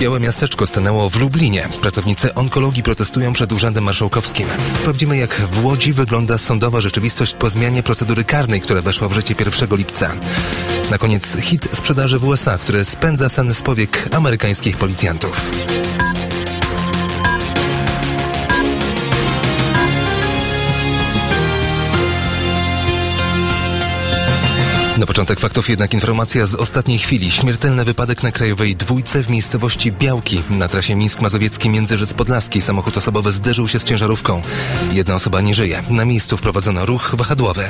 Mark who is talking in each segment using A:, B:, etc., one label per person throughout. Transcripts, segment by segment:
A: Białe miasteczko stanęło w Lublinie. Pracownicy onkologii protestują przed Urzędem Marszałkowskim. Sprawdzimy, jak w Łodzi wygląda sądowa rzeczywistość po zmianie procedury karnej, która weszła w życie 1 lipca. Na koniec hit sprzedaży w USA, który spędza sen z powiek amerykańskich policjantów. Na początek faktów jednak informacja z ostatniej chwili. Śmiertelny wypadek na krajowej dwójce w miejscowości Białki na trasie Mińsk-Mazowiecki Międzyrzec Podlaski. Samochód osobowy zderzył się z ciężarówką. Jedna osoba nie żyje. Na miejscu wprowadzono ruch wahadłowy.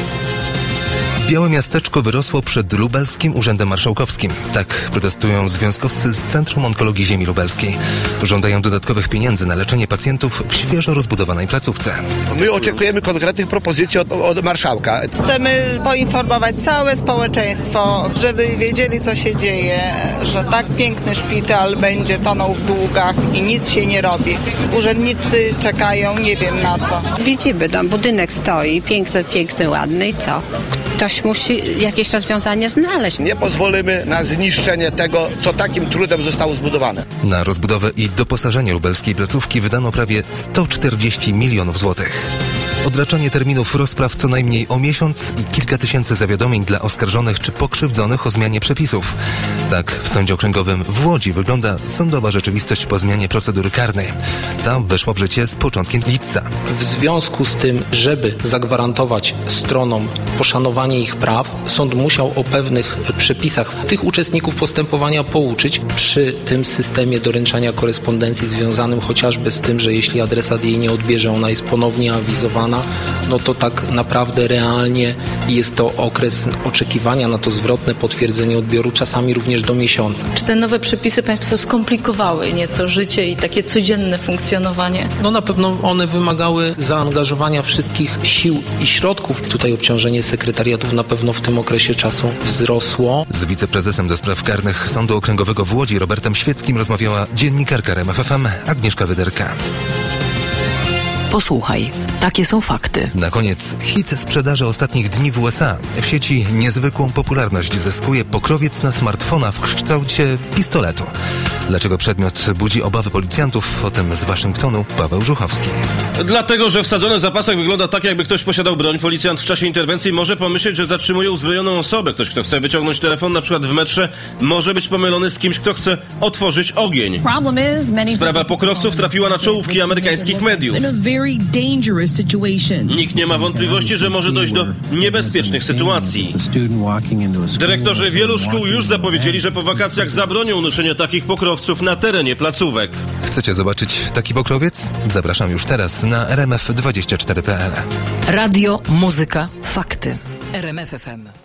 A: Białe miasteczko wyrosło przed Lubelskim Urzędem Marszałkowskim. Tak protestują związkowcy z Centrum Onkologii Ziemi Lubelskiej. Żądają dodatkowych pieniędzy na leczenie pacjentów w świeżo rozbudowanej placówce.
B: My oczekujemy konkretnych propozycji od marszałka.
C: Chcemy poinformować całe społeczeństwo, żeby wiedzieli, co się dzieje, że tak piękny szpital będzie tonął w długach i nic się nie robi. Urzędnicy czekają, nie wiem na co.
D: Widzimy, tam budynek stoi, piękny, ładny i co? Ktoś musi jakieś rozwiązanie znaleźć.
B: Nie pozwolimy na zniszczenie tego, co takim trudem zostało zbudowane.
A: Na rozbudowę i doposażenie lubelskiej placówki wydano prawie 140 milionów złotych. Odraczanie terminów rozpraw co najmniej o miesiąc i kilka tysięcy zawiadomień dla oskarżonych czy pokrzywdzonych o zmianie przepisów. Tak w Sądzie Okręgowym w Łodzi wygląda sądowa rzeczywistość po zmianie procedury karnej. Ta weszła w życie z początkiem lipca.
E: W związku z tym, żeby zagwarantować stronom poszanowanie ich praw, sąd musiał o pewnych przepisach tych uczestników postępowania pouczyć przy tym systemie doręczania korespondencji związanym chociażby z tym, że jeśli adresat jej nie odbierze, ona jest ponownie awizowana, no to tak naprawdę realnie jest to okres oczekiwania na to zwrotne potwierdzenie odbioru, czasami również do miesiąca.
F: Czy te nowe przepisy państwu skomplikowały nieco życie i takie codzienne funkcjonowanie?
E: No na pewno one wymagały zaangażowania wszystkich sił i środków. Tutaj obciążenie sekretariatów na pewno w tym okresie czasu wzrosło.
A: Z wiceprezesem do spraw karnych Sądu Okręgowego w Łodzi Robertem Świeckim rozmawiała dziennikarka RMF FM Agnieszka Wyderka.
G: Posłuchaj, takie są fakty.
A: Na koniec hit sprzedaży ostatnich dni w USA. W sieci niezwykłą popularność zyskuje pokrowiec na smartfona w kształcie pistoletu. Dlaczego przedmiot budzi obawy policjantów? O tym z Waszyngtonu Paweł Żuchowski.
H: Dlatego, że wsadzony w zapasach wygląda tak, jakby ktoś posiadał broń. Policjant w czasie interwencji może pomyśleć, że zatrzymuje uzbrojoną osobę. Ktoś, kto chce wyciągnąć telefon, na przykład w metrze, może być pomylony z kimś, kto chce otworzyć ogień. Sprawa pokrowców trafiła na czołówki amerykańskich mediów. Nikt nie ma wątpliwości, że może dojść do niebezpiecznych sytuacji. Dyrektorzy wielu szkół już zapowiedzieli, że po wakacjach zabronią noszenia takich pokrowców na terenie placówek.
A: Chcecie zobaczyć taki pokrowiec? Zapraszam już teraz na rmf24.pl.
G: Radio, muzyka, fakty. RMF FM.